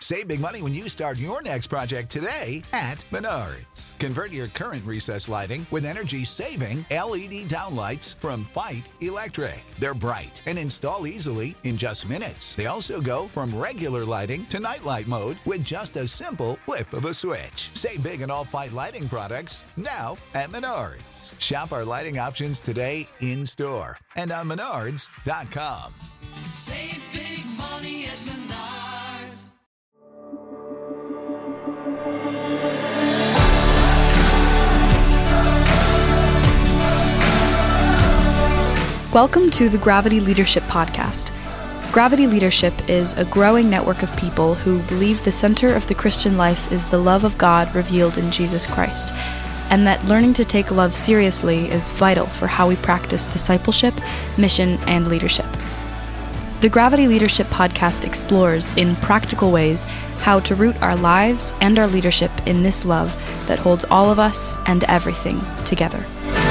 Save big money when you start your next project today at Menards. Convert your current recessed lighting with energy-saving LED downlights from Fight Electric. They're bright and install easily in just minutes. They also go from regular lighting to nightlight mode with just a simple flip of a switch. Save big on all Fight lighting products now at Menards. Shop our lighting options today in-store and on Menards.com. Save big money at Menards. Welcome to the Gravity Leadership Podcast. Gravity Leadership is a growing network of people who believe the center of the Christian life is the love of God revealed in Jesus Christ, and that learning to take love seriously is vital for how we practice discipleship, mission, and leadership. The Gravity Leadership Podcast explores, in practical ways, how to root our lives and our leadership in this love that holds all of us and everything together.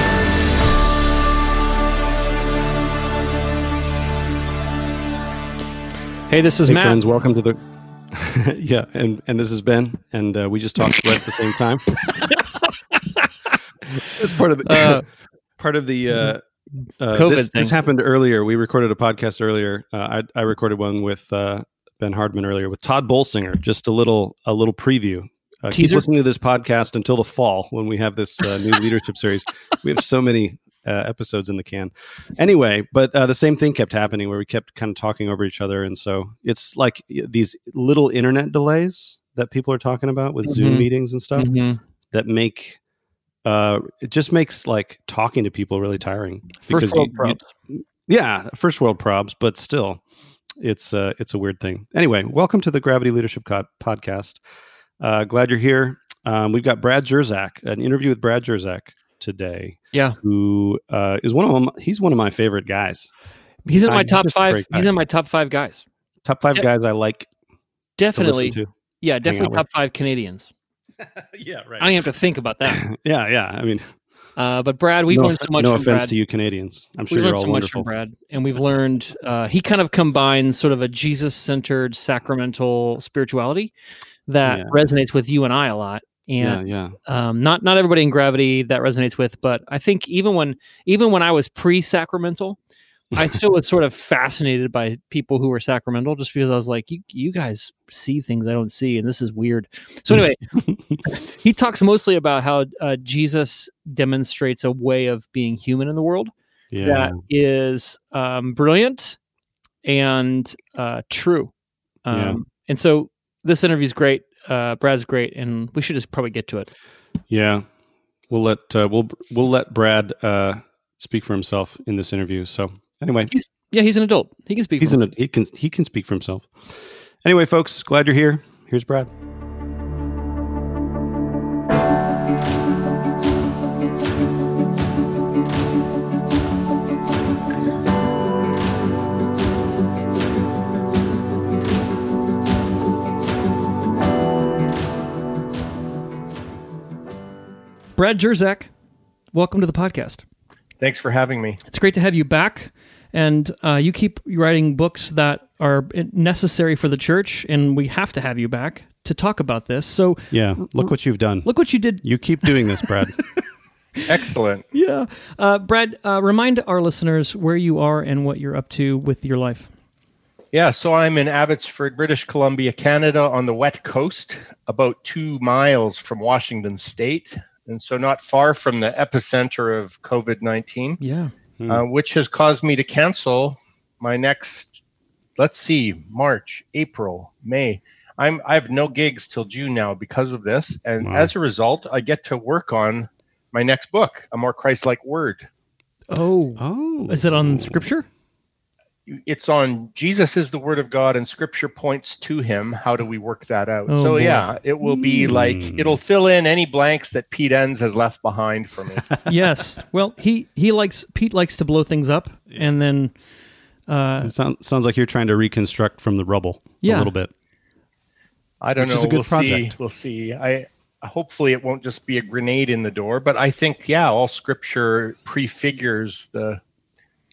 Hey, this is Matt. Friends, welcome to the yeah, and this is Ben, and we just talked right at the same time. It's part of the COVID thing. This happened earlier. We recorded a podcast earlier. I recorded one with Ben Hardman earlier with Todd Bolsinger. Just a little preview. Keep listening to this podcast until the fall when we have this new leadership series. We have so many episodes in the can. Anyway, but the same thing kept happening where we kept kind of talking over each other. And so it's like these little internet delays that people are talking about with Zoom meetings and stuff that make it just makes like talking to people really tiring. First world problems. First world problems, but still it's a weird thing. Anyway, welcome to the Gravity Leadership Podcast. Glad you're here. We've got Brad Jersak, an interview with Brad Jersak today. Yeah, who is one of them? He's one of my favorite guys. He's in my top 5. He's in my top 5 guys. Top 5 guys I like. Definitely. To yeah, definitely top 5 Canadians. Yeah, right. I don't even have to think about that. yeah. I mean, but Brad, we've learned so much. No from offense Brad. to you Canadians. I'm sure we've you're learned all so wonderful. much from Brad, and we've learned he kind of combines sort of a Jesus-centered sacramental spirituality that resonates with you and I a lot. And not everybody in Gravity that resonates with, but I think even when I was pre-sacramental, I still was sort of fascinated by people who were sacramental, just because I was like, you guys see things I don't see, and this is weird. So anyway, he talks mostly about how Jesus demonstrates a way of being human in the world that is brilliant and true. And so this interview is great. Brad's great, and we should just probably get to it. Yeah, we'll let Brad speak for himself in this interview. So anyway, he's an adult. He can speak. He can speak for himself. Anyway, folks, glad you're here. Here's Brad. Brad Jersak, welcome to the podcast. Thanks for having me. It's great to have you back. And you keep writing books that are necessary for the church, and we have to have you back to talk about this. So look what you've done. Look what you did. You keep doing this, Brad. Excellent. Yeah. Brad, remind our listeners where you are and what you're up to with your life. Yeah, so I'm in Abbotsford, British Columbia, Canada, on the wet coast, about 2 miles from Washington State. And so not far from the epicenter of COVID-19, which has caused me to cancel my next, March, April, May. I have no gigs till June now because of this. And as a result, I get to work on my next book, A More Christ-Like Word. Oh. Is it on Scripture? It's on Jesus is the Word of God and Scripture points to Him. How do we work that out? It will be like, it'll fill in any blanks that Pete Enns has left behind for me. Yes. Well, Pete likes to blow things up, and then it sounds like you're trying to reconstruct from the rubble a little bit. I don't know. It's a good project. We'll see. Hopefully it won't just be a grenade in the door, but I think all Scripture prefigures the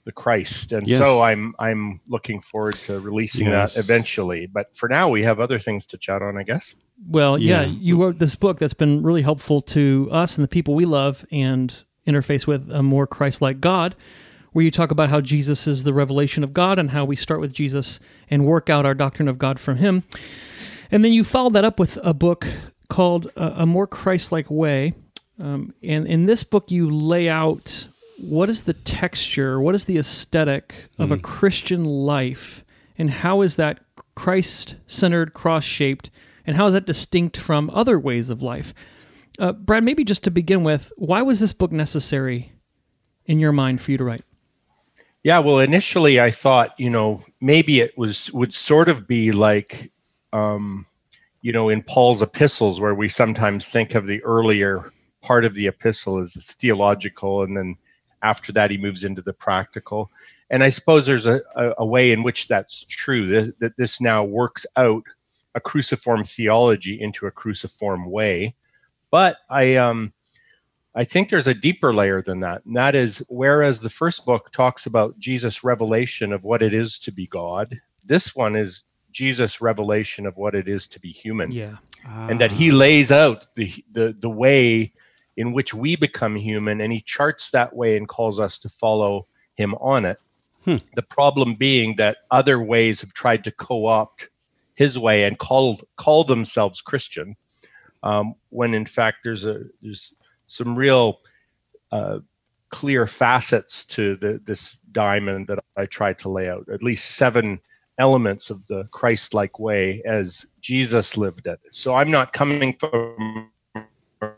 the Christ. And so I'm looking forward to releasing that eventually. But for now, we have other things to chat on, I guess. Well, you wrote this book that's been really helpful to us and the people we love and interface with a more Christ-like God, where you talk about how Jesus is the revelation of God and how we start with Jesus and work out our doctrine of God from him. And then you followed that up with a book called A More Christ-Like Way. And in this book, you lay out what is the texture, what is the aesthetic of a Christian life, and how is that Christ-centered, cross-shaped, and how is that distinct from other ways of life? Brad, maybe just to begin with, why was this book necessary in your mind for you to write? Yeah, well, initially I thought, maybe it would sort of be like, in Paul's epistles, where we sometimes think of the earlier part of the epistle as theological, and then after that he moves into the practical. And I suppose there's a way in which that's true, that this now works out a cruciform theology into a cruciform way. But I think there's a deeper layer than that. And that is, whereas the first book talks about Jesus' revelation of what it is to be God, this one is Jesus' revelation of what it is to be human. Yeah. And that he lays out the way in which we become human, and he charts that way and calls us to follow him on it. The problem being that other ways have tried to co-opt his way and call themselves Christian, when in fact there's some real clear facets to this diamond that I tried to lay out. At least 7 elements of the Christ-like way as Jesus lived it. So I'm not coming from a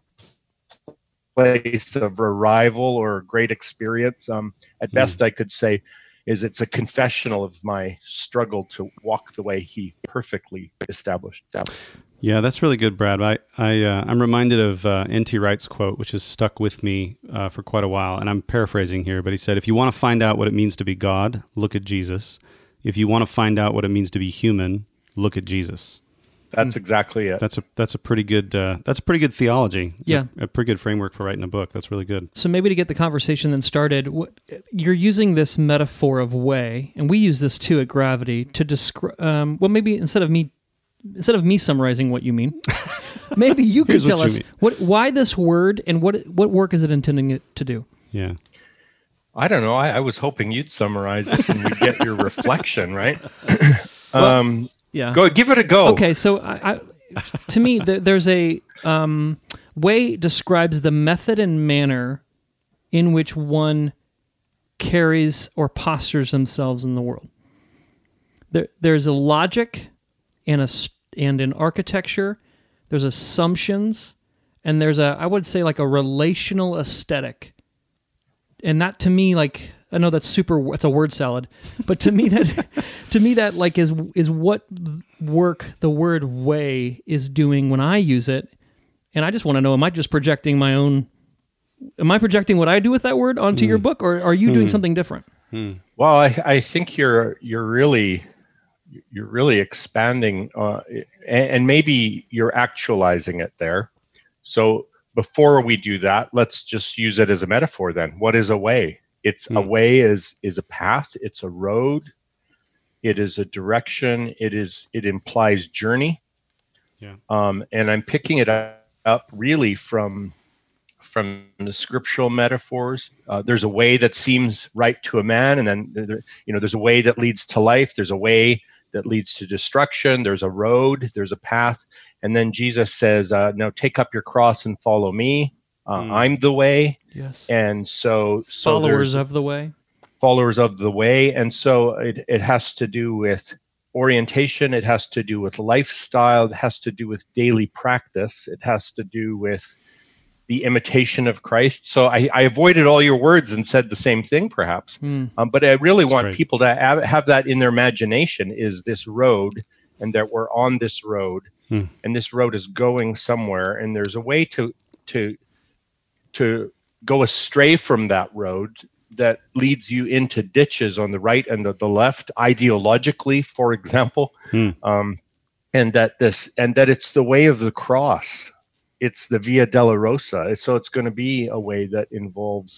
place of arrival or great experience. At best, I could say is it's a confessional of my struggle to walk the way he perfectly established. Yeah, that's really good, Brad. I'm reminded of N.T. Wright's quote, which has stuck with me for quite a while, and I'm paraphrasing here, but he said, if you want to find out what it means to be God, look at Jesus. If you want to find out what it means to be human, look at Jesus. That's exactly it. That's a pretty good theology. Yeah, a pretty good framework for writing a book. That's really good. So maybe to get the conversation then started, you're using this metaphor of way, and we use this too at Gravity to describe. Well, maybe instead of me summarizing what you mean, maybe you could tell us why this word and what work is it intending it to do? Yeah. I don't know. I was hoping you'd summarize it and we'd get your reflection, right? Yeah. Go, give it a go. Okay, so to me, there's a way describes the method and manner in which one carries or postures themselves in the world. There's a logic and an architecture. There's assumptions, and there's I would say like a relational aesthetic. And that to me, like, I know it's a word salad, but to me that like is what work the word way is doing when I use it. And I just want to know, am I projecting what I do with that word onto your book, or are you doing something different? Well, I think you're really expanding, and maybe you're actualizing it there. So before we do that, let's just use it as a metaphor then. What is a way? It's a way is a path. It's a road. It is a direction. It implies journey. Yeah. And I'm picking it up really from the scriptural metaphors. There's a way that seems right to a man, and then there's a way that leads to life. There's a way that leads to destruction. There's a road. There's a path. And then Jesus says, "Now take up your cross and follow me. I'm the way." Yes. And so followers of the way. Followers of the way. And so it has to do with orientation. It has to do with lifestyle. It has to do with daily practice. It has to do with the imitation of Christ. So I avoided all your words and said the same thing, perhaps. But I really want people to have that in their imagination, is this road, and that we're on this road, and this road is going somewhere, and there's a way to go astray from that road that leads you into ditches on the right and the left, ideologically, for example, and that it's the way of the cross. It's the Via Dolorosa. So it's going to be a way that involves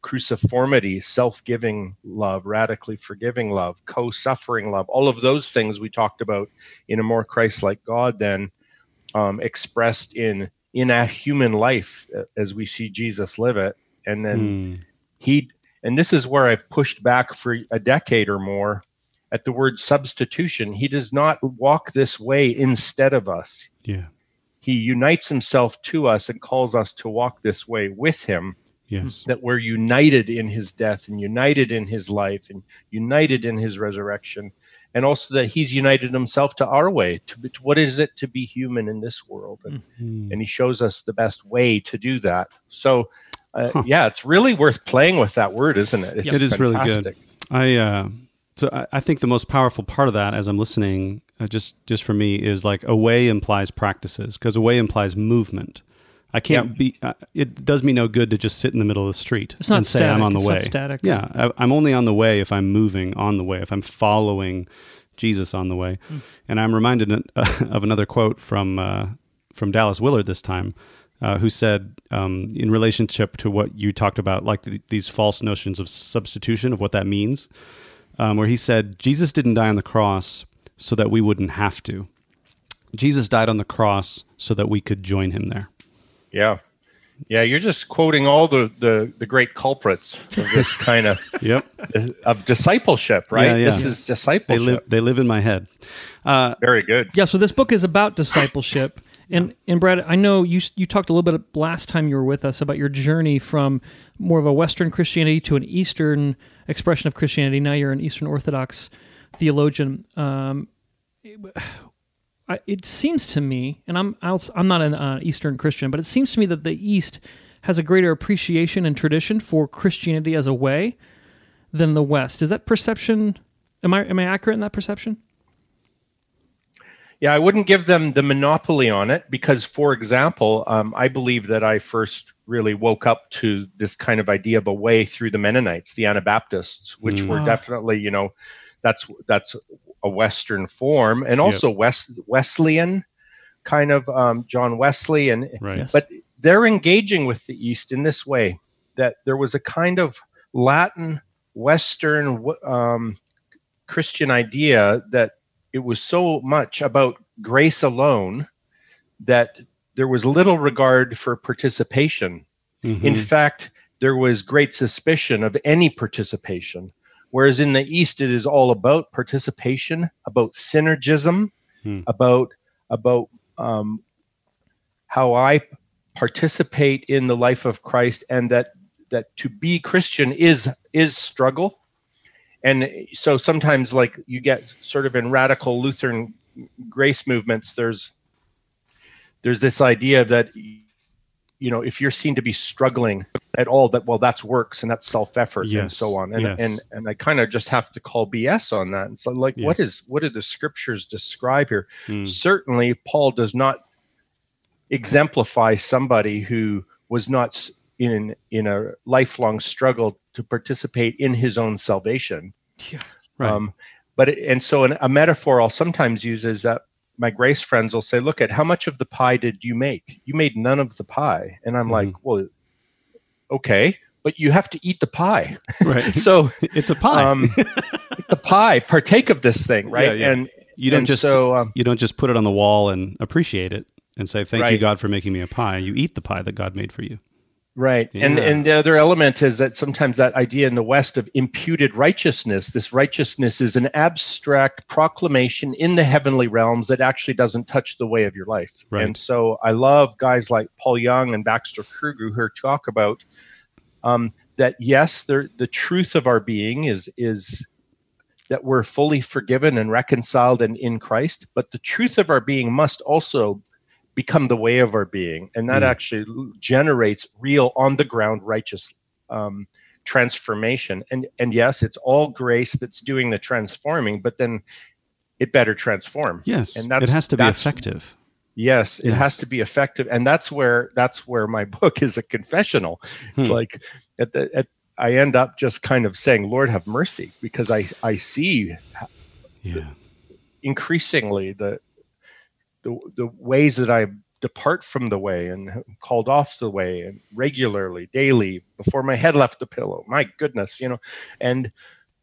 cruciformity, self-giving love, radically forgiving love, co-suffering love, all of those things we talked about in a more Christ-like God then expressed in a human life as we see Jesus live it. And then and this is where I've pushed back for a decade or more at the word substitution. He does not walk this way instead of us. Yeah. He unites himself to us and calls us to walk this way with him. Yes. That we're united in his death and united in his life and united in his resurrection. And also that he's united himself to our way. To what is it to be human in this world? And he shows us the best way to do that. So, yeah, it's really worth playing with that word, isn't it? It is fantastic. Really good. I think the most powerful part of that, as I'm listening, just for me, is like away implies practices, because away implies movement. I can't be. It does me no good to just sit in the middle of the street and say I'm on the way. It's not static. Yeah, I'm only on the way if I'm moving on the way, if I'm following Jesus on the way. And I'm reminded of another quote from Dallas Willard this time, who said, in relationship to what you talked about, like these false notions of substitution, of what that means, where he said, Jesus didn't die on the cross so that we wouldn't have to. Jesus died on the cross so that we could join him there. Yeah. You're just quoting all the great culprits of this kind of of discipleship, right? Yeah. This is discipleship. They live in my head. Very good. Yeah. So this book is about discipleship, and Brad, I know you talked a little bit last time you were with us about your journey from more of a Western Christianity to an Eastern expression of Christianity. Now you're an Eastern Orthodox theologian. It seems to me, and I'm not an Eastern Christian, but it seems to me that the East has a greater appreciation and tradition for Christianity as a way than the West. Is that perception? Am I accurate in that perception? Yeah, I wouldn't give them the monopoly on it because, for example, I believe that I first really woke up to this kind of idea of a way through the Mennonites, the Anabaptists, which were definitely, that's a Western form, and also Wesleyan kind of John Wesley, but they're engaging with the East in this way, that there was a kind of Latin Western Christian idea that it was so much about grace alone that there was little regard for participation. In fact, there was great suspicion of any participation. Whereas in the East, it is all about participation, about synergism, about how I participate in the life of Christ, and that to be Christian is struggle. And so sometimes, like, you get sort of in radical Lutheran grace movements, there's this idea that, if you're seen to be struggling at all, that's works and that's self-effort and so on. And I kind of just have to call BS on that. And so, like, what do the scriptures describe here? Certainly, Paul does not exemplify somebody who was not in a lifelong struggle to participate in his own salvation. Yeah, right. So a metaphor I'll sometimes use is that my grace friends will say, look at how much of the pie did you make? You made none of the pie. And I'm like, well, okay, but you have to eat the pie. Right. So it's a pie. Eat the pie, partake of this thing, right? Yeah. And you don't just put it on the wall and appreciate it and say, thank you, God, for making me a pie. You eat the pie that God made for you. Right. Yeah. And the other element is that sometimes that idea in the West of imputed righteousness, this righteousness is an abstract proclamation in the heavenly realms that actually doesn't touch the way of your life. Right. And so I love guys like Paul Young and Baxter Kruger who talk about that, yes, the truth of our being is that we're fully forgiven and reconciled and in Christ, but the truth of our being must also become the way of our being, and that actually generates real on-the-ground righteous transformation. And yes, it's all grace that's doing the transforming, but then it better transform. Yes, and it has to be effective. Yes, it has to be effective, and that's where my book is a confessional. It's like I end up just kind of saying, Lord, have mercy, because I see increasingly the ways that I'm depart from the way and called off the way and regularly, daily, before my head left the pillow. My goodness, and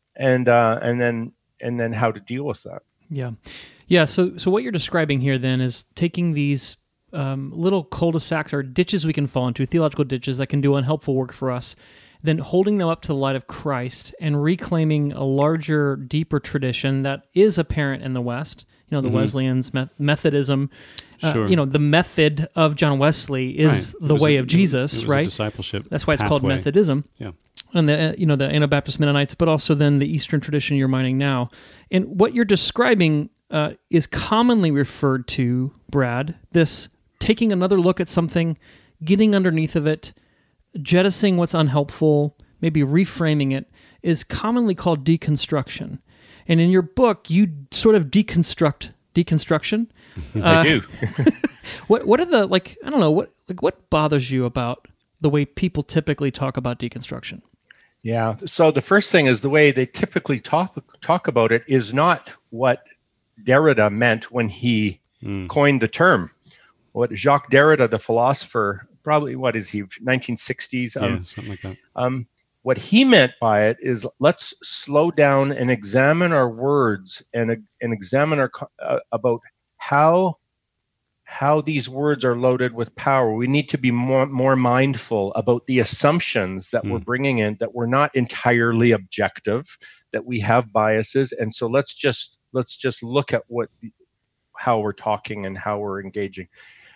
then how to deal with that. Yeah. So what you're describing here then is taking these little cul-de-sacs or ditches we can fall into, theological ditches that can do unhelpful work for us, then holding them up to the light of Christ and reclaiming a larger, deeper tradition that is apparent in the West. The Wesleyans, Methodism. Sure. The method of John Wesley is the way of Jesus, right? Discipleship. That's why it's called Methodism. Yeah. And the Anabaptist Mennonites, but also then the Eastern tradition you're mining now. And what you're describing is commonly referred to, Brad, this taking another look at something, getting underneath of it, jettisoning what's unhelpful, maybe reframing it, is commonly called deconstruction. And in your book, you sort of deconstruction. I do. What are the, what bothers you about the way people typically talk about deconstruction? Yeah. So the first thing is the way they typically talk about it is not what Derrida meant when he coined the term. What Jacques Derrida, the philosopher, probably, 1960s? Something like that. What he meant by it is, let's slow down and examine our words and examine about how these words are loaded with power. We need to be more mindful about the assumptions that we're bringing in, that we're not entirely objective, that we have biases, and so let's just look at how we're talking and how we're engaging.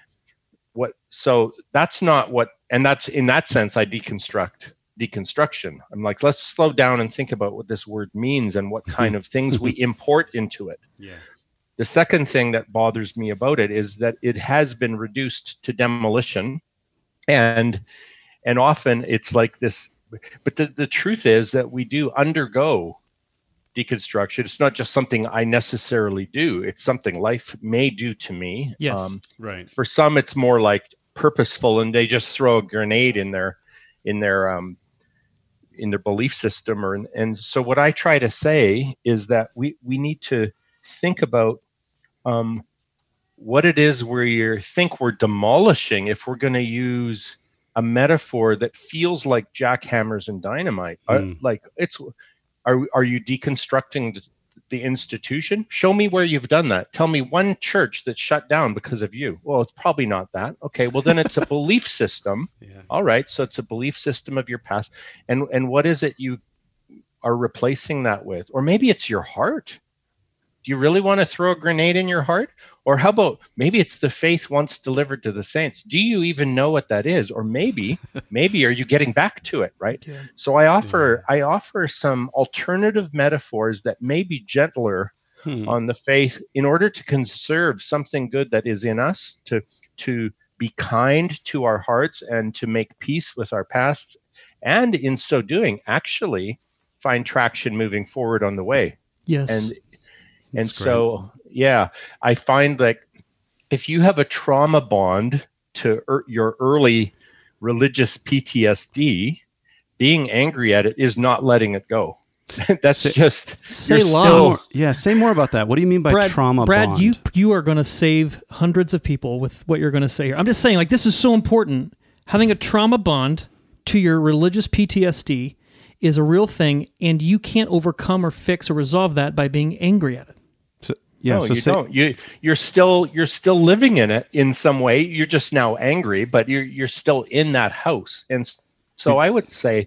So that's not what, and that's, in that sense, I deconstruction. I'm like, let's slow down and think about what this word means and what kind of things we import into it. Yeah. The second thing that bothers me about it is that it has been reduced to demolition, and often it's like this. But the truth is that we do undergo deconstruction. It's not just something I necessarily do. It's something life may do to me. Yes, right. For some, it's more like purposeful, and they just throw a grenade in their belief system. And so what I try to say is that we need to think about what it is we think we're demolishing, if we're going to use a metaphor that feels like jackhammers and dynamite. Are you deconstructing the institution? Show me where you've done that. Tell me one church that's shut down because of you. Well, it's probably not that. Okay, well then it's a belief system. Yeah. All right, so it's a belief system of your past. And what is it you are replacing that with? Or maybe it's your heart. Do you really want to throw a grenade in your heart? Or how about maybe it's the faith once delivered to the saints? Do you even know what that is? Or maybe are you getting back to it, right? Yeah. So I offer some alternative metaphors that may be gentler on the faith in order to conserve something good that is in us, to be kind to our hearts and to make peace with our past, and in so doing, actually find traction moving forward on the way. Yes. And so, yeah, I find that if you have a trauma bond to your early religious PTSD, being angry at it is not letting it go. That's just say more about that. What do you mean by trauma bond? Brad, you are going to save hundreds of people with what you're going to say here. I'm just saying, this is so important. Having a trauma bond to your religious PTSD is a real thing, and you can't overcome or fix or resolve that by being angry at it. Yeah, no, so you're still living in it in some way. You're just now angry, but you're still in that house. And so I would say,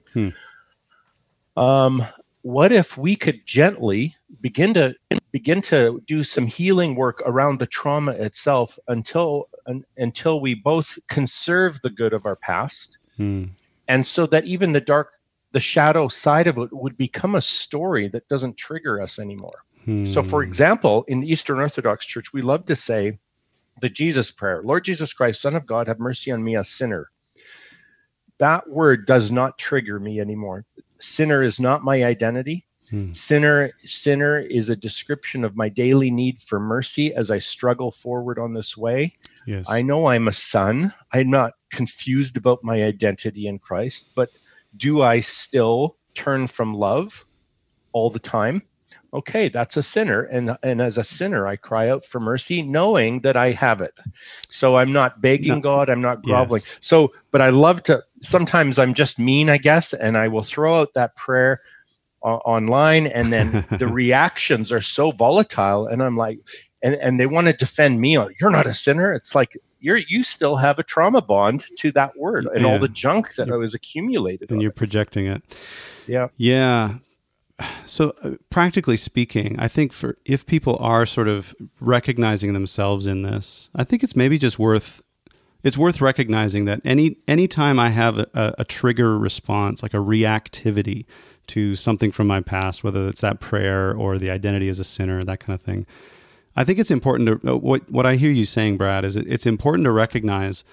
what if we could gently begin to do some healing work around the trauma itself until we both conserve the good of our past, and so that even the shadow side of it would become a story that doesn't trigger us anymore. So, for example, in the Eastern Orthodox Church, we love to say the Jesus prayer, Lord Jesus Christ, Son of God, have mercy on me, a sinner. That word does not trigger me anymore. Sinner is not my identity. Sinner is a description of my daily need for mercy as I struggle forward on this way. Yes. I know I'm a son. I'm not confused about my identity in Christ, but do I still turn from love all the time? okay, that's a sinner. And as a sinner, I cry out for mercy, knowing that I have it. So I'm not begging God, I'm not groveling. Yes. So, but I love to, sometimes I'm just mean, I guess, and I will throw out that prayer online, and then the reactions are so volatile, and I'm like, and they want to defend me on, you're not a sinner. It's like, you still have a trauma bond to that word and all the junk that I was accumulated. And you're projecting it. Yeah. Yeah. So practically speaking, I think if people are sort of recognizing themselves in this, I think it's maybe just worth recognizing that any time I have a trigger response, like a reactivity to something from my past, whether it's that prayer or the identity as a sinner, that kind of thing, I think it's important to, what I hear you saying, Brad, is it's important to recognize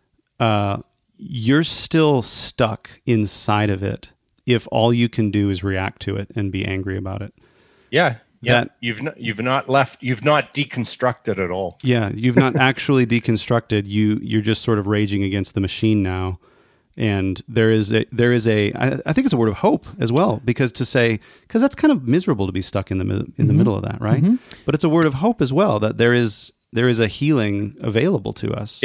you're still stuck inside of it if all you can do is react to it and be angry about it. Yeah. You've not deconstructed at all. Yeah, you've not actually deconstructed. You're just sort of raging against the machine now. And there is a I think it's a word of hope as well, because that's kind of miserable to be stuck in the middle of that, right? Mm-hmm. But it's a word of hope as well, that there is a healing available to us.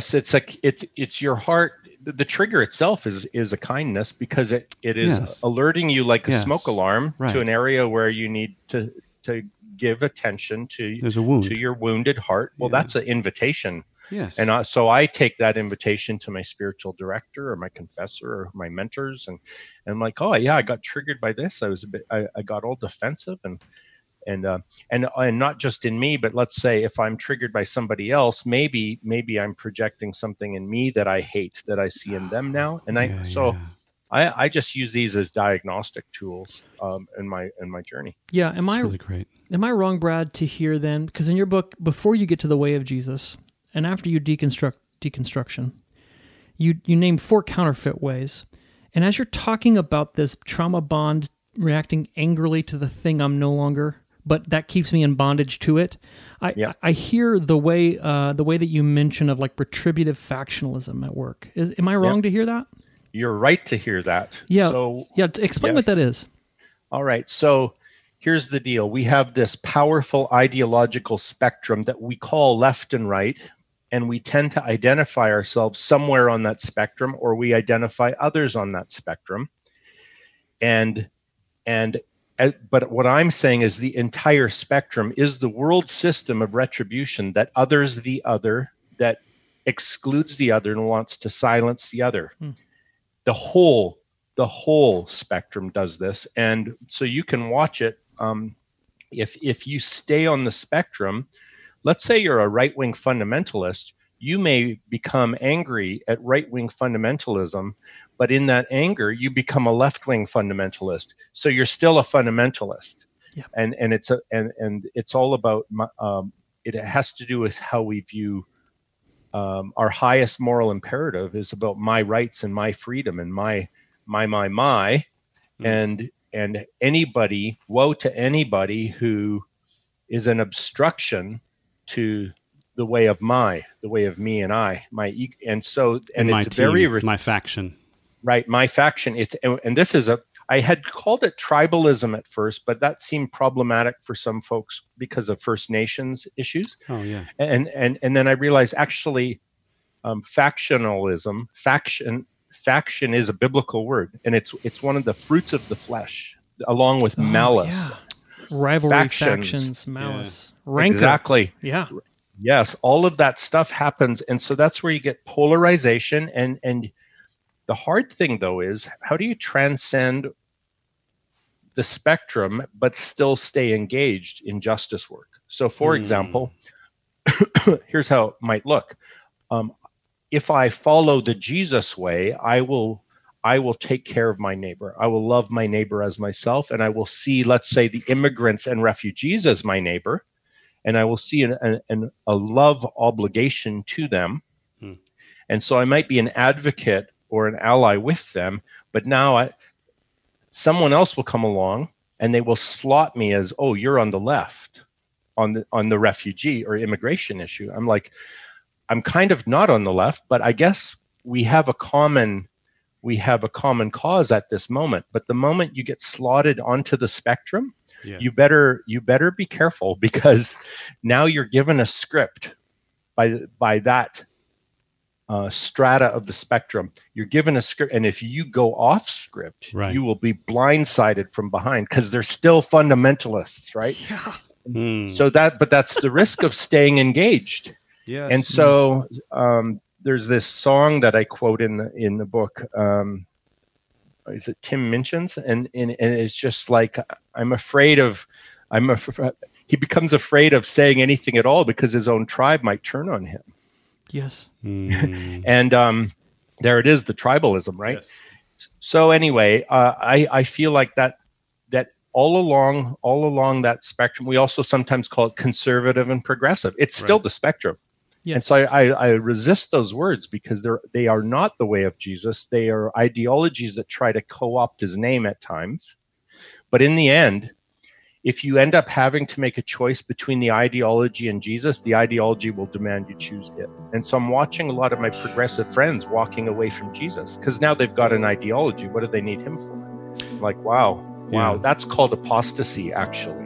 It's your heart. The trigger itself is a kindness, because it is alerting you like a smoke alarm to an area where you need to give attention to. There's a wound. To your wounded heart. Well, that's an invitation. Yes. And so I take that invitation to my spiritual director or my confessor or my mentors, and I'm like, oh yeah, I got triggered by this. I got all defensive and not just in me, but let's say if I'm triggered by somebody else, maybe I'm projecting something in me that I hate, that I see in them now. And I just use these as diagnostic tools in my journey. Yeah. That's really great. Am I wrong, Brad, to hear then, because in your book, before you get to the way of Jesus and after you deconstruction, you name 4 counterfeit ways. And as you're talking about this trauma bond, reacting angrily to the thing I'm no longer, but that keeps me in bondage to it. I hear the way that you mention of like retributive factionalism at work. Am I wrong to hear that? You're right to hear that. Yeah. So, explain what that is. All right. So here's the deal. We have this powerful ideological spectrum that we call left and right, and we tend to identify ourselves somewhere on that spectrum, or we identify others on that spectrum. But what I'm saying is the entire spectrum is the world system of retribution that others the other, that excludes the other and wants to silence the other. The whole spectrum does this. And so you can watch it. If you stay on the spectrum, let's say you're a right-wing fundamentalist, you may become angry at right-wing fundamentalism, but in that anger, you become a left-wing fundamentalist. So you're still a fundamentalist. Yeah. And it's all about, it has to do with how we view our highest moral imperative is about my rights and my freedom and my. And anybody, woe to anybody who is an obstruction to the way of me and I, my faction. Right. My faction. And this is I had called it tribalism at first, but that seemed problematic for some folks because of First Nations issues. Oh yeah. And then I realized actually, factionalism, faction is a biblical word, and it's one of the fruits of the flesh, along with malice. Yeah. Rivalry, factions, malice, rancor. Exactly. Yeah. Yes, all of that stuff happens, and so that's where you get polarization. And the hard thing, though, is how do you transcend the spectrum but still stay engaged in justice work? So, for example, here's how it might look. If I follow the Jesus way, I will take care of my neighbor. I will love my neighbor as myself, and I will see, let's say, the immigrants and refugees as my neighbor, and I will see a love obligation to them. And so I might be an advocate or an ally with them, but now someone else will come along and they will slot me as, oh, you're on the left on the refugee or immigration issue. I'm like, I'm kind of not on the left, but I guess we have a common cause at this moment. But the moment you get slotted onto the spectrum, you better be careful, because now you're given a script by that strata of the spectrum. You're given a script, and if you go off script, you will be blindsided from behind, because they're still fundamentalists, right? So that's the risk of staying engaged. Yes. And so there's this song that I quote in the book. Is it Tim Minchin's? And it's just like, he becomes afraid of saying anything at all because his own tribe might turn on him. Yes. And there it is, the tribalism, right? Yes. So anyway, I feel like that all along that spectrum, we also sometimes call it conservative and progressive. It's still the spectrum. Yes. And so I resist those words, because they are not the way of Jesus. They are ideologies that try to co-opt his name at times. But in the end, if you end up having to make a choice between the ideology and Jesus, the ideology will demand you choose it. And so I'm watching a lot of my progressive friends walking away from Jesus because now they've got an ideology. What do they need him for? I'm like, wow, that's called apostasy, actually.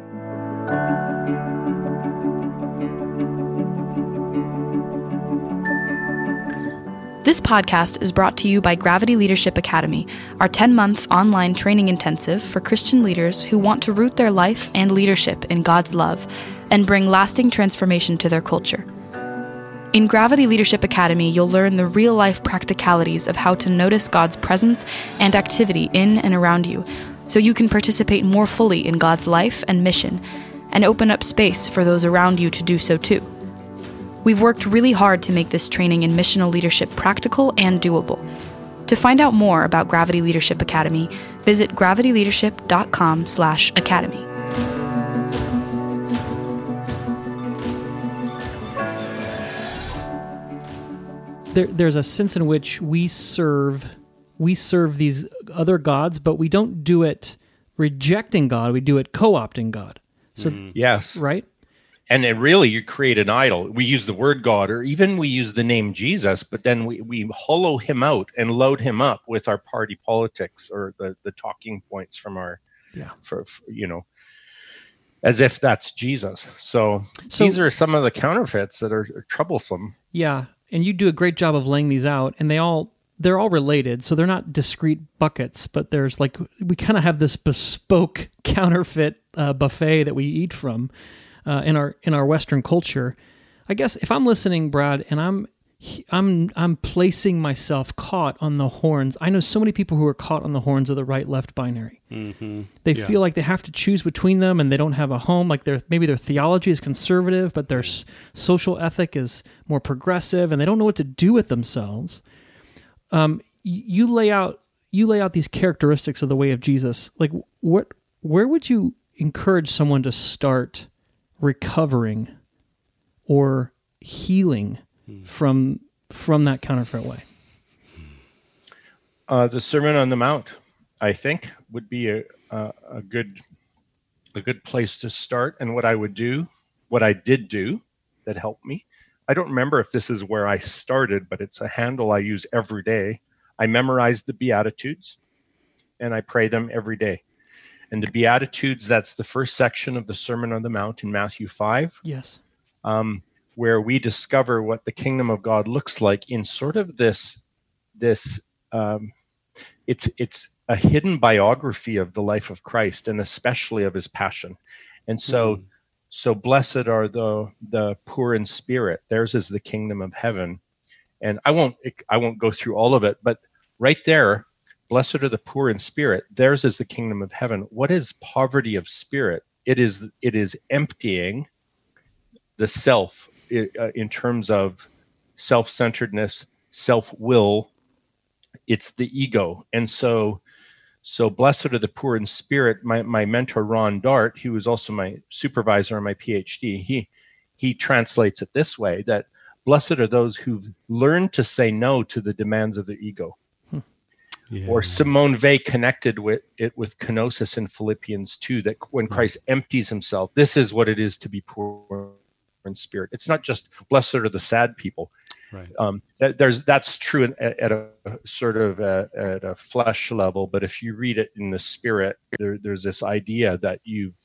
This podcast is brought to you by Gravity Leadership Academy, our 10-month online training intensive for Christian leaders who want to root their life and leadership in God's love and bring lasting transformation to their culture. In Gravity Leadership Academy, you'll learn the real-life practicalities of how to notice God's presence and activity in and around you, so you can participate more fully in God's life and mission, and open up space for those around you to do so too. We've worked really hard to make this training in missional leadership practical and doable. To find out more about Gravity Leadership Academy, visit gravityleadership.com/academy. There's a sense in which we serve these other gods, but we don't do it rejecting God. We do it co-opting God. So yes, right. And then really, you create an idol. We use the word God, or even we use the name Jesus, but then we hollow him out and load him up with our party politics or the talking points from our, as if that's Jesus. So these are some of the counterfeits that are troublesome. Yeah, and you do a great job of laying these out, and they're all related, so they're not discrete buckets, but there's we kind of have this bespoke counterfeit buffet that we eat from. In our Western culture, I guess if I'm listening, Brad, and I'm placing myself caught on the horns. I know so many people who are caught on the horns of the right-left binary. Mm-hmm. They feel like they have to choose between them, and they don't have a home. Like maybe their theology is conservative, but their social ethic is more progressive, and they don't know what to do with themselves. You lay out these characteristics of the way of Jesus. Like where would you encourage someone to start recovering or healing from that counterfeit way? The Sermon on the Mount, I think, would be a good place to start. And what I did do that helped me. I don't remember if this is where I started, but it's a handle I use every day. I memorize the Beatitudes and I pray them every day. And the Beatitudes, that's the first section of the Sermon on the Mount in Matthew 5. Yes. Where we discover what the kingdom of God looks like in sort of this it's a hidden biography of the life of Christ and especially of his passion. And so blessed are the poor in spirit. Theirs is the kingdom of heaven. And I won't go through all of it, but right there, blessed are the poor in spirit. Theirs is the kingdom of heaven. What is poverty of spirit? It is emptying the self in terms of self-centeredness, self-will. It's the ego. And so blessed are the poor in spirit. My mentor, Ron Dart, who was also my supervisor on my PhD, he translates it this way, that blessed are those who've learned to say no to the demands of their ego. Yeah. Or Simone Weil connected with kenosis in Philippians 2, that when Christ empties himself, this is what it is to be poor in spirit. It's not just blessed are the sad people. Right. That's true at a sort of at a flesh level, but if you read it in the spirit, there's this idea that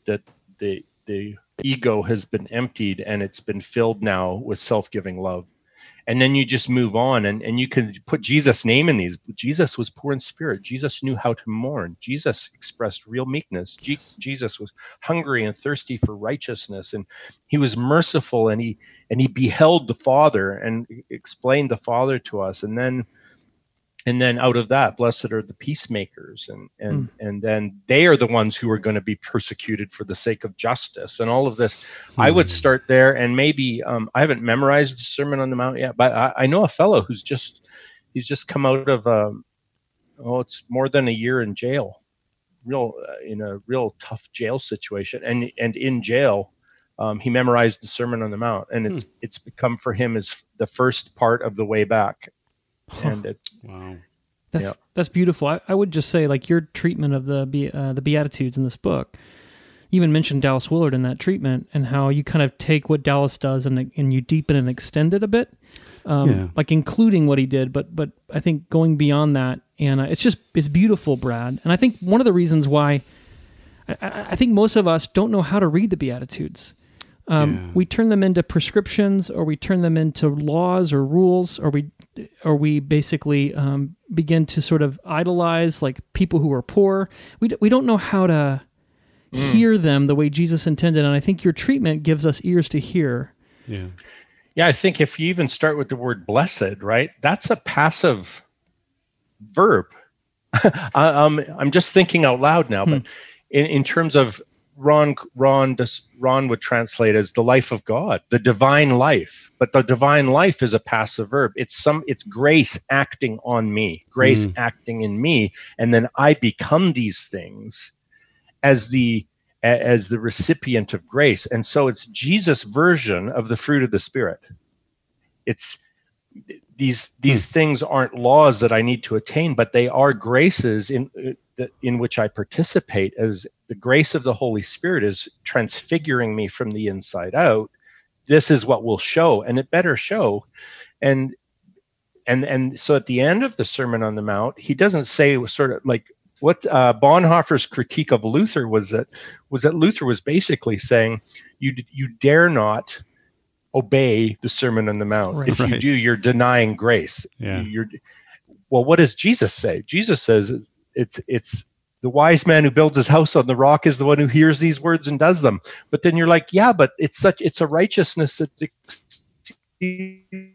that the ego has been emptied and it's been filled now with self-giving love. And then you just move on, and you can put Jesus' name in these. Jesus was poor in spirit. Jesus knew how to mourn. Jesus expressed real meekness. Jesus was hungry and thirsty for righteousness, and he was merciful, and he beheld the Father and explained the Father to us. And then out of that, blessed are the peacemakers, and then they are the ones who are going to be persecuted for the sake of justice, and all of this. I would start there, and maybe I haven't memorized the Sermon on the Mount yet, but I know a fellow he's just come out of it's more than a year in jail, in a real tough jail situation, and in jail. He memorized the Sermon on the Mount, and it's become for him as the first part of the way back. And wow, that's beautiful. I would just say, like, your treatment of the Beatitudes in this book, you even mentioned Dallas Willard in that treatment, and how you kind of take what Dallas does and you deepen and extend it a bit, like including what he did, but I think going beyond that, and it's beautiful, Brad. And I think one of the reasons why I think most of us don't know how to read the Beatitudes. We turn them into prescriptions, or we turn them into laws or rules, or we basically begin to sort of idolize, like, people who are poor. We don't know how to hear them the way Jesus intended, and I think your treatment gives us ears to hear. Yeah, I think if you even start with the word blessed, right? That's a passive verb. I'm just thinking out loud now, but in terms of Ron would translate as the life of God, the divine life. But the divine life is a passive verb. It's grace acting on me, grace acting in me, and then I become these things as the recipient of grace. And so it's Jesus' version of the fruit of the Spirit. It's these things aren't laws that I need to attain, but they are graces in which I participate, as the grace of the Holy Spirit is transfiguring me from the inside out. This is what will show, and it better show. And so at the end of the Sermon on the Mount, he doesn't say sort of like what Bonhoeffer's critique of Luther was that Luther was basically saying, you dare not obey the Sermon on the Mount. Right. If you do, you're denying grace. Yeah. Well, what does Jesus say? Jesus says it's the wise man who builds his house on the rock is the one who hears these words and does them. But then you're like, yeah, but it's a righteousness that exceeds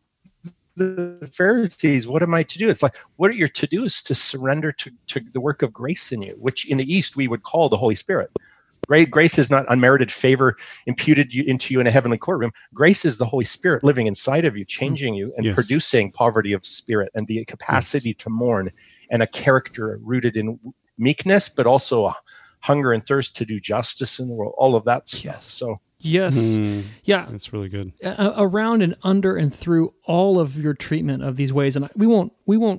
the Pharisees. What am I to do? It's like, what you're to do is to surrender to the work of grace in you, which in the East we would call the Holy Spirit. Grace is not unmerited favor imputed into you in a heavenly courtroom. Grace is the Holy Spirit living inside of you, changing you, and producing poverty of spirit and the capacity to mourn, and a character rooted in meekness, but also a hunger and thirst to do justice in the world, all of that stuff. Yes. So yeah, that's really good. Around and under and through all of your treatment of these ways, and we won't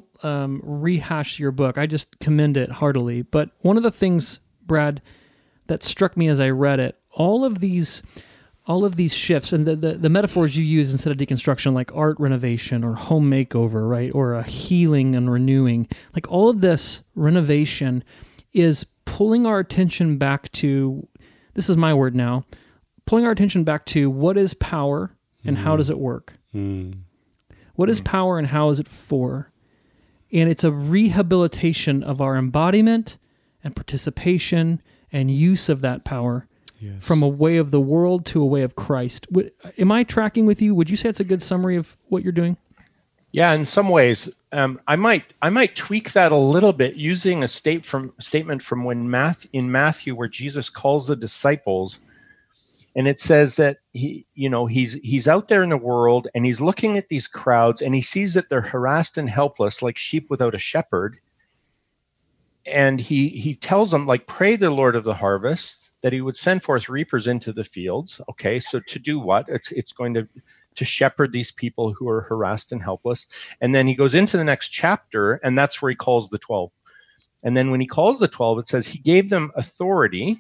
rehash your book. I just commend it heartily. But one of the things, Brad, that struck me as I read it, all of these shifts and the metaphors you use instead of deconstruction, like art renovation or home makeover, right, or a healing and renewing, like all of this renovation is pulling our attention back to, this is my word now, pulling our attention back to what is power and how does it work? What is power and how is it for? And it's a rehabilitation of our embodiment and participation and use of that power from a way of the world to a way of Christ. Am I tracking with you? Would you say it's a good summary of what you're doing? Yeah, in some ways. I might tweak that a little bit using a statement from in Matthew where Jesus calls the disciples, and it says that he's out there in the world and he's looking at these crowds and he sees that they're harassed and helpless like sheep without a shepherd. And he tells them, like, pray the Lord of the harvest that he would send forth reapers into the fields. Okay, so to do what? It's going to shepherd these people who are harassed and helpless. And then he goes into the next chapter, and that's where he calls the 12. And then when he calls the 12, it says he gave them authority.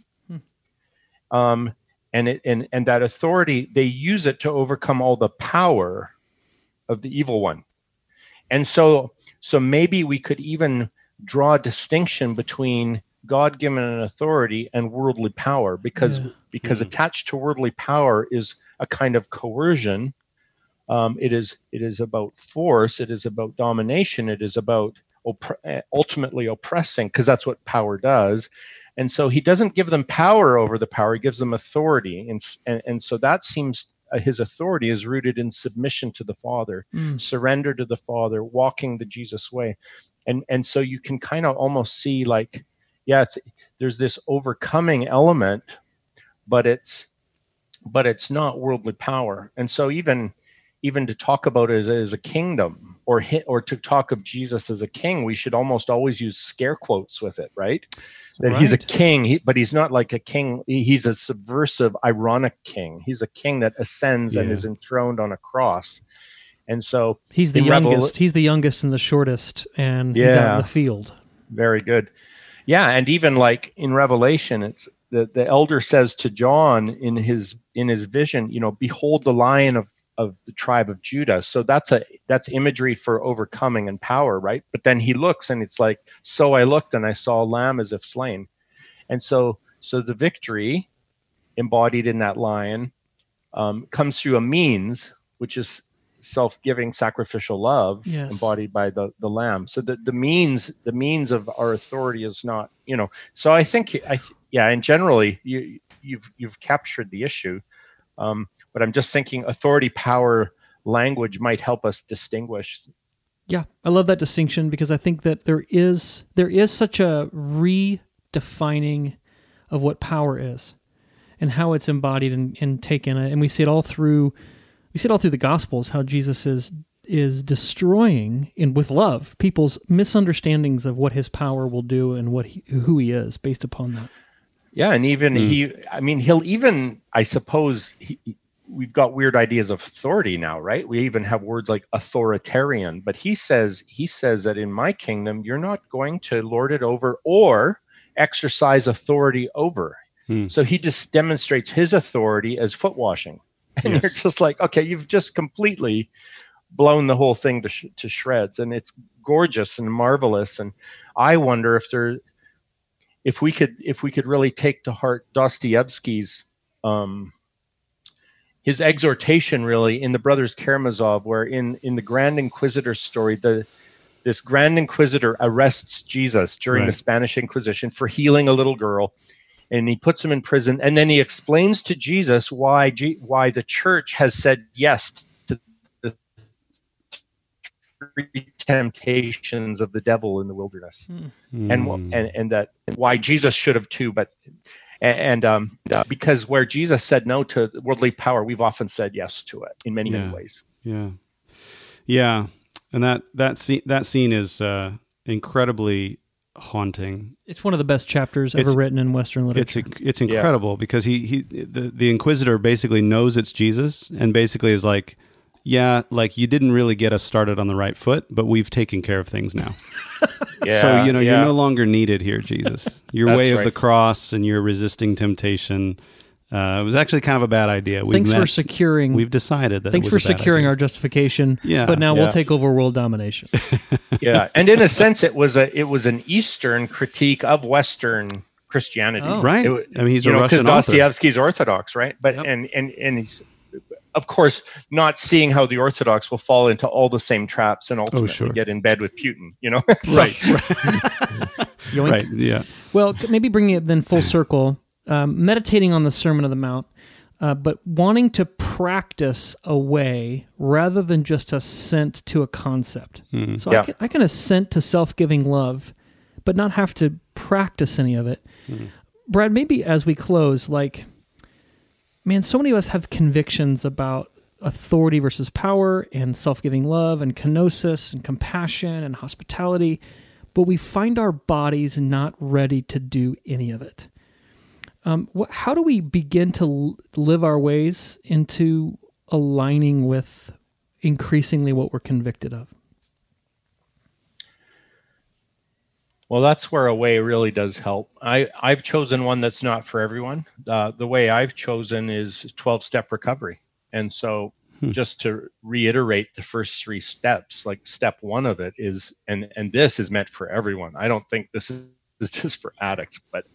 And that authority, they use it to overcome all the power of the evil one. And so maybe we could even draw a distinction between God-given authority and worldly power, because attached to worldly power is a kind of coercion. It is about force. It is about domination. It is about ultimately oppressing, because that's what power does. And so he doesn't give them power over the power; he gives them authority. And so that seems his authority is rooted in submission to the Father, surrender to the Father, walking the Jesus way. And so you can kind of almost see like, there's this overcoming element, but it's not worldly power. And so even to talk about it as a kingdom, or to talk of Jesus as a king, we should almost always use scare quotes with it, right? That he's a king, but he's not like a king. He's a subversive, ironic king. He's a king that ascends and is enthroned on a cross. And so he's the youngest. He's the youngest and the shortest, and he's out in the field. Very good. Yeah, and even like in Revelation, it's the elder says to John in his vision, behold the Lion of the tribe of Judah. So that's imagery for overcoming and power, right? But then he looks and it's like, so I looked and I saw a lamb as if slain. And so the victory embodied in that lion comes through a means, which is self-giving sacrificial love, embodied by the lamb. So the means of our authority is not, so I think, and generally you've captured the issue. But I'm just thinking authority, power, language might help us distinguish. Yeah, I love that distinction, because I think that there is such a redefining of what power is and how it's embodied and taken. And we see it all through the Gospels, how Jesus is destroying with love people's misunderstandings of what his power will do and who he is based upon that. Yeah, and even he'll even, I suppose, we've got weird ideas of authority now, right? We even have words like authoritarian, but he says that in my kingdom, you're not going to lord it over or exercise authority over. So he just demonstrates his authority as foot washing. And you're just like, okay, you've just completely blown the whole thing to shreds. And it's gorgeous and marvelous. And I wonder if we could really take to heart Dostoevsky's his exhortation, really, in the Brothers Karamazov, where in the Grand Inquisitor story, this Grand Inquisitor arrests Jesus during the Spanish Inquisition for healing a little girl, and he puts him in prison, and then he explains to Jesus why the church has said yes to the three temptations of the devil in the wilderness, and that why Jesus should have too, but because where Jesus said no to worldly power, we've often said yes to it in many ways. Yeah, and that scene is incredibly haunting. It's one of the best chapters ever written in Western literature. It's incredible because the Inquisitor basically knows it's Jesus and basically is like, like you didn't really get us started on the right foot, but we've taken care of things now. So you're no longer needed here, Jesus. Your way of the cross and your resisting temptation. It was actually kind of a bad idea. We've decided that. Thanks for securing our justification. But now we'll take over world domination. And in a sense, it was an Eastern critique of Western Christianity. Right. He's a Russian author. Because Dostoevsky's Orthodox, right? But and he's, of course, not seeing how the Orthodox will fall into all the same traps and ultimately get in bed with Putin. Right. Yeah. Well, maybe bringing it then full circle. Meditating on the Sermon on the Mount, but wanting to practice a way rather than just assent to a concept. So I can assent to self-giving love, but not have to practice any of it. Brad, maybe as we close, so many of us have convictions about authority versus power and self-giving love and kenosis and compassion and hospitality, but we find our bodies not ready to do any of it. How do we begin to live our ways into aligning with increasingly what we're convicted of? Well, that's where a way really does help. I've chosen one that's not for everyone. The way I've chosen is 12-step recovery. And so just to reiterate the first 3 steps, like step 1 of it is, and this is meant for everyone. I don't think this is is just for addicts, but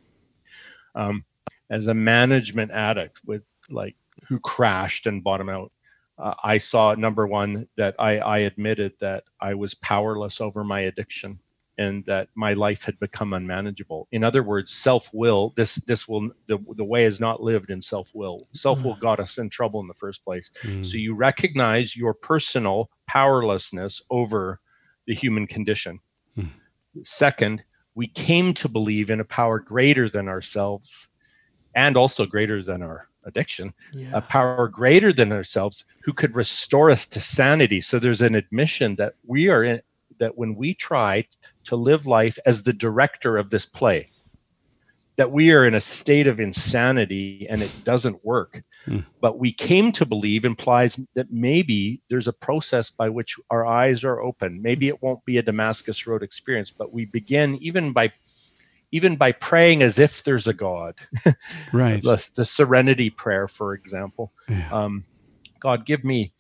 as a management addict who crashed and bottomed out, I saw, number one, that I admitted that I was powerless over my addiction and that my life had become unmanageable. In other words, self-will, the way is not lived in self-will. Self-will got us in trouble in the first place. So you recognize your personal powerlessness over the human condition. Second, we came to believe in a power greater than ourselves and also greater than our addiction, a power greater than ourselves who could restore us to sanity. So there's an admission that that when we try to live life as the director of this play, that we are in a state of insanity and it doesn't work. But we came to believe implies that maybe there's a process by which our eyes are open. Maybe it won't be a Damascus Road experience, but we begin even by praying as if there's a God. Right. The serenity prayer, for example. God, give me,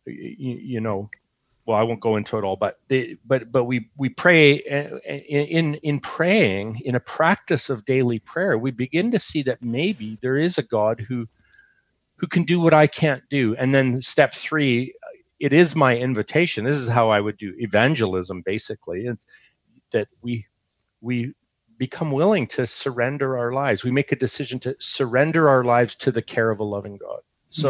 well, I won't go into it all, but we pray in praying, in a practice of daily prayer, we begin to see that maybe there is a God who can do what I can't do. And then step 3, it is my invitation. This is how I would do evangelism, basically, that we become willing to surrender our lives. We make a decision to surrender our lives to the care of a loving God.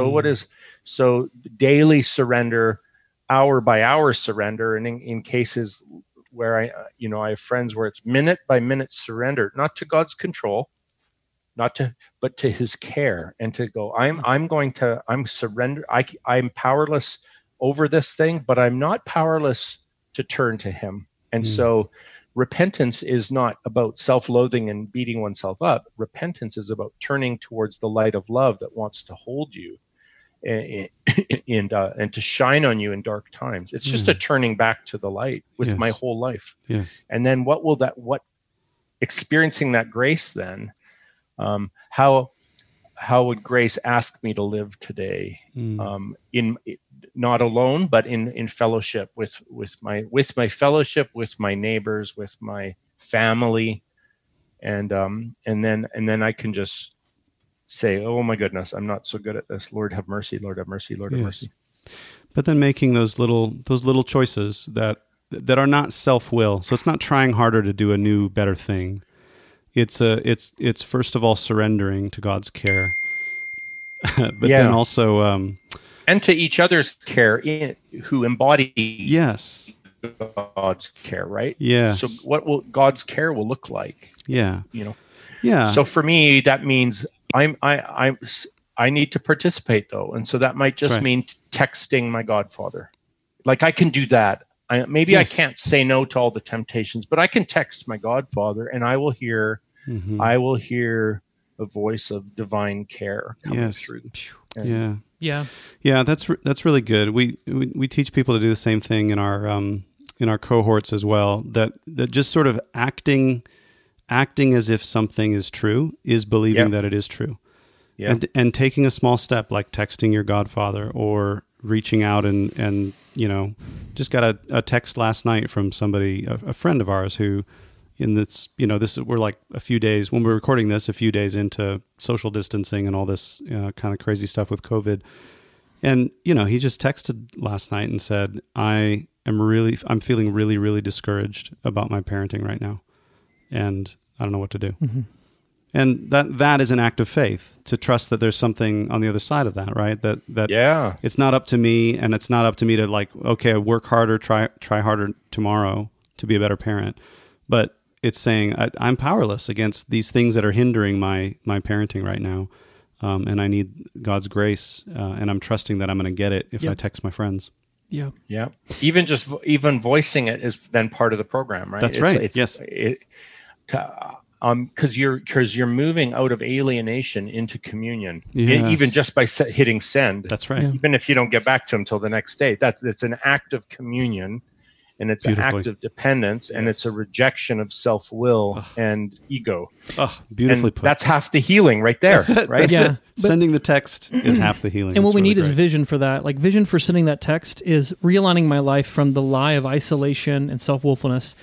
So daily surrender, hour by hour surrender, and in cases where I have friends where it's minute by minute surrender, not to God's control, but to His care, and to go, I'm surrender. I'm powerless over this thing, but I'm not powerless to turn to Him. And so repentance is not about self-loathing and beating oneself up. Repentance is about turning towards the light of love that wants to hold you and to shine on you in dark times. It's just a turning back to the light with my whole life. Yes. And then what experiencing that grace then, how would grace ask me to live today, in not alone, but in fellowship with my fellowship, with my neighbors, with my family, and then I can just say, oh my goodness, I'm not so good at this. Lord have mercy, Lord have mercy, Lord have mercy. But then making those little choices that are not self-will. So it's not trying harder to do a new, better thing. It's first of all surrendering to God's care, but then also and to each other's care, who embody God's care, right? Yes. So what will God's care will look like? Yeah. Yeah. So for me, that means I need to participate, though, and so that might just mean texting my Godfather. Like, I can do that. I can't say no to all the temptations, but I can text my Godfather, and I will hear a voice of divine care coming through. Yeah, that's really good. We teach people to do the same thing in our cohorts as well. That just sort of acting as if something is true is believing that it is true. Yeah. And taking a small step, like texting your Godfather or reaching out and just got a text last night from somebody, a friend of ours who, in this, we're like a few days, when we're recording this, a few days into social distancing and all this kind of crazy stuff with COVID. And, he just texted last night and said, I'm feeling really, really discouraged about my parenting right now. And I don't know what to do. Mm-hmm. And that is an act of faith, to trust that there's something on the other side of that, right? That it's not up to me, and it's not up to me to work harder, try harder tomorrow to be a better parent. But it's saying I'm powerless against these things that are hindering my parenting right now, and I need God's grace, and I'm trusting that I'm going to get it if I text my friends. Yeah, yeah. Even voicing it is then part of the program, right? That's right. Yes. Because you're moving out of alienation into communion, even just by hitting send. That's right. Even if you don't get back to him till the next day, that's an act of communion, and it's an act of dependence, and it's a rejection of self-will and ego. Oh, beautifully put. That's half the healing right there, right? That's it. Sending the text is half the healing. And what we need is vision for that. Like, vision for sending that text is realigning my life from the lie of isolation and self-willfulness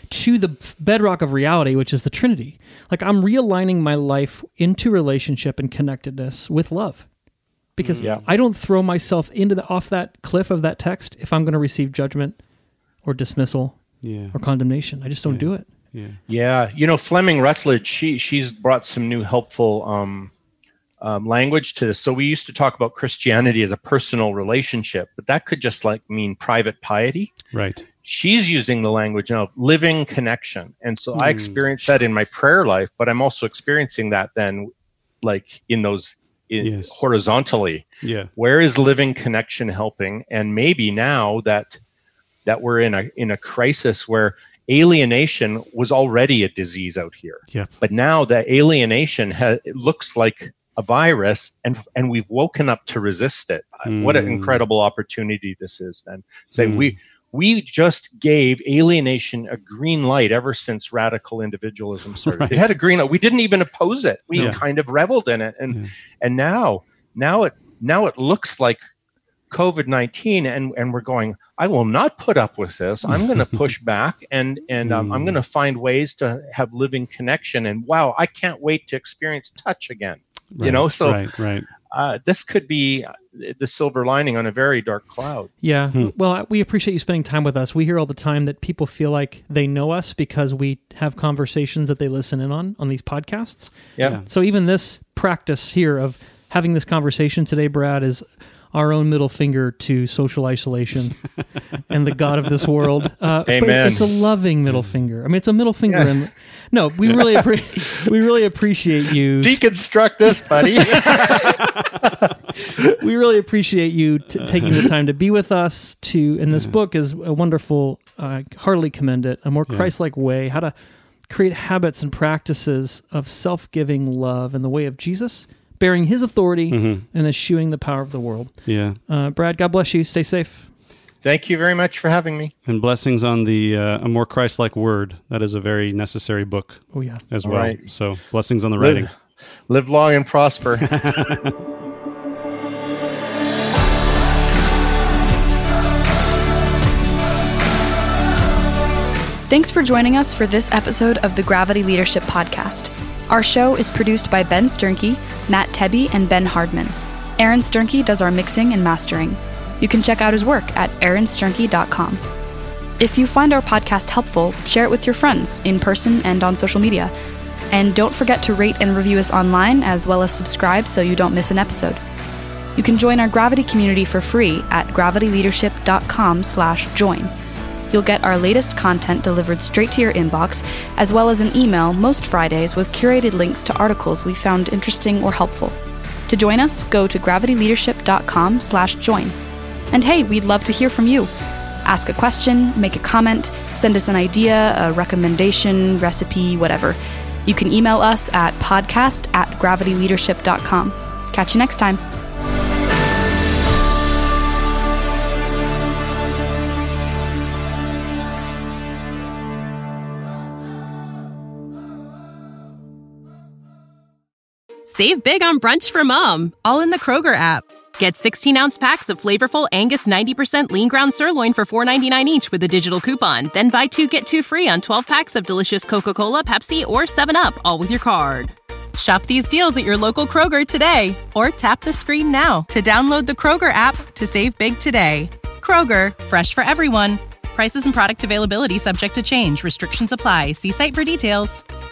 to the bedrock of reality, which is the Trinity. Like I'm realigning my life into relationship and connectedness with love. Because I don't throw myself off that cliff of that text if I'm going to receive judgment or dismissal or condemnation. I just don't do it. Yeah. Fleming Rutledge, she's brought some new helpful language to this. So we used to talk about Christianity as a personal relationship, but that could just mean private piety. Right. She's using the language of living connection. And so I experience that in my prayer life, but I'm also experiencing that then in those horizontally. Yeah. Where is living connection helping? And maybe now that we're in a crisis where alienation was already a disease out here. Yeah. But now that alienation it looks like a virus and we've woken up to resist it. What an incredible opportunity this is then. We just gave alienation a green light ever since radical individualism started. Right. It had a green light. We didn't even oppose it. We kind of reveled in it. And now it looks like COVID-19 and we're going, I will not put up with this. I'm going to push back and I'm going to find ways to have living connection. And wow, I can't wait to experience touch again. Right. This could be the silver lining on a very dark cloud. Yeah. Well, we appreciate you spending time with us. We hear all the time that people feel like they know us because we have conversations that they listen in on these podcasts. Yeah. So even this practice here of having this conversation today, Brad, is our own middle finger to social isolation and the God of this world. Amen. But it's a loving middle finger. I mean, it's a middle finger. Yeah. And no, we really appreciate you. Deconstruct this, buddy. We really appreciate you taking the time to be with us. And this book is a wonderful, heartily commend it, a more Christ-like way, how to create habits and practices of self-giving love in the way of Jesus, bearing his authority and eschewing the power of the world. Yeah. Brad, God bless you. Stay safe. Thank you very much for having me. And blessings on the A More Christ-Like Word. That is a very necessary book as well. Right. So blessings on the writing. Live long and prosper. Thanks for joining us for this episode of the Gravity Leadership Podcast. Our show is produced by Ben Sternke, Matt Tebbe, and Ben Hardman. Aaron Sternke does our mixing and mastering. You can check out his work at aaronsternke.com. If you find our podcast helpful, share it with your friends in person and on social media. And don't forget to rate and review us online as well as subscribe so you don't miss an episode. You can join our Gravity community for free at gravityleadership.com/join. You'll get our latest content delivered straight to your inbox, as well as an email most Fridays with curated links to articles we found interesting or helpful. To join us, go to gravityleadership.com/join. And hey, we'd love to hear from you. Ask a question, make a comment, send us an idea, a recommendation, recipe, whatever. You can email us at podcast@gravityleadership.com. Catch you next time. Save big on brunch for mom, all in the Kroger app. Get 16-ounce packs of flavorful Angus 90% lean ground sirloin for $4.99 each with a digital coupon. Then buy 2, get 2 free on 12 packs of delicious Coca-Cola, Pepsi, or 7-Up, all with your card. Shop these deals at your local Kroger today, or tap the screen now to download the Kroger app to save big today. Kroger, fresh for everyone. Prices and product availability subject to change. Restrictions apply. See site for details.